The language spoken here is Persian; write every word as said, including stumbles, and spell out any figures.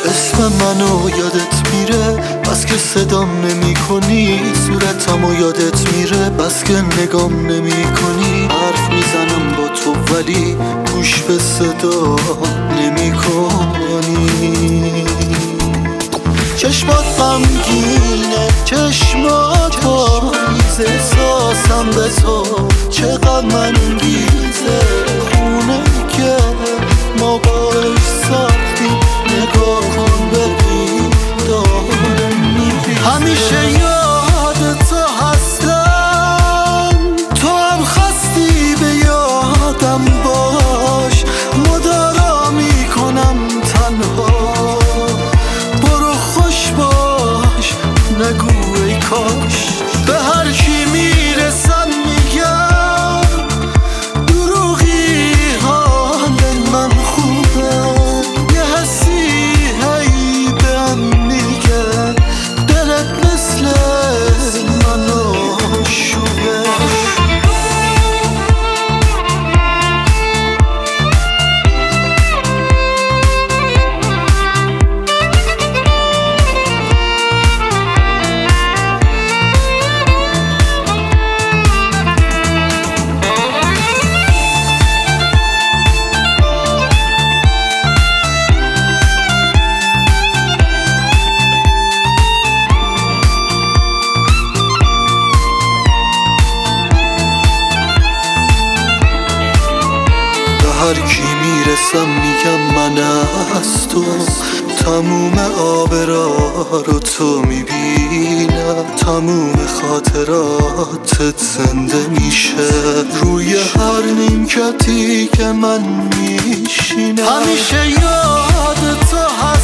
اسم منو یادت میره بس که صدام نمی کنی، صورتمو یادت میره بس که نگام نمی کنی. حرف میزنم با تو ولی گوش به صدا نمی کنی. چشمات غمگینه، چشمات پاییز، احساسم به تو چقدر منگیزه. خونه که ما باش ساختیم نگاه کن ببین داره میری. همیشه یاد تو هستم، تو هم خواستی به یادم باش. مدارا میکنم تنها، برو خوش باش نگو ای کاش. به هر کی میرسم میگم دروغی حال من خوبه. یه حسی هی بهم میگه دلت مثل منو شوبه. هر کی میرسم میگم من از تو، تموم آبرا رو تو میبینم. تموم خاطراتت زنده میشه روی هر نیمکتی که من میشینم. همیشه یاد تو هست